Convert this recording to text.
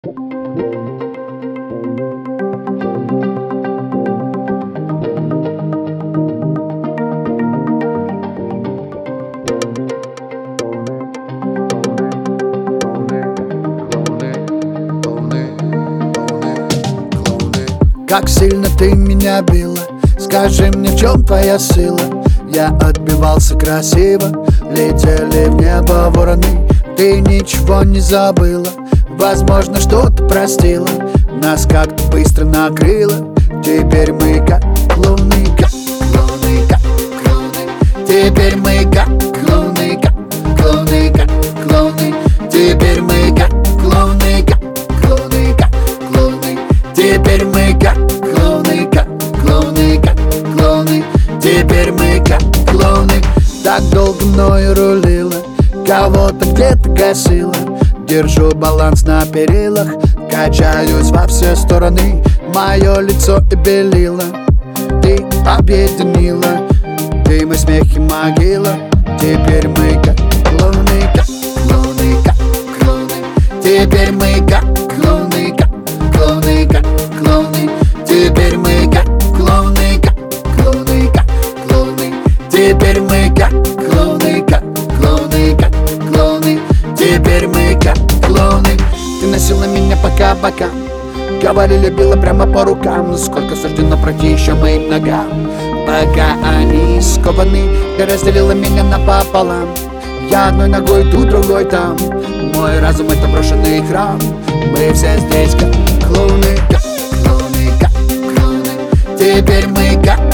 Как сильно ты меня била, скажи мне, в чем твоя сила? Я отбивался красиво, летели в небо вороны. Ты ничего не забыла, возможно, что-то простила. Нас как-то быстро накрыло, теперь мы как клоуны, как клоуны, как клоуны. Теперь мы как клоуны, как клоуны, как клоуны. Теперь мы как клоуны, как клоуны, как клоуны. Теперь мы как клоуны, как клоуны, как клоуны. Теперь мы как клоуны. Так долго мною рулила, кого-то где-то гасила. Держу баланс на перилах, качаюсь во все стороны. Мое лицо и белила ты объединила. Ты мой смех и могила. Теперь мы как клоуны, как клоуны, как клоуны. Теперь мы как клоуны, как клоуны, как клоуны. Теперь мы как клоуны, как клоуны, как клоуны. Теперь мы как клоуны, как клоуны, как клоуны. Теперь мы как клоуны. Ты носила меня по кабакам, говорили, била прямо по рукам. Сколько суждено пройти еще моим ногам, пока они скованы. Ты разделила меня напополам. Я одной ногой тут, другой там. Мой разум — это брошенный храм. Мы все здесь как клоуны, как клоуны, как клоуны. Теперь мы как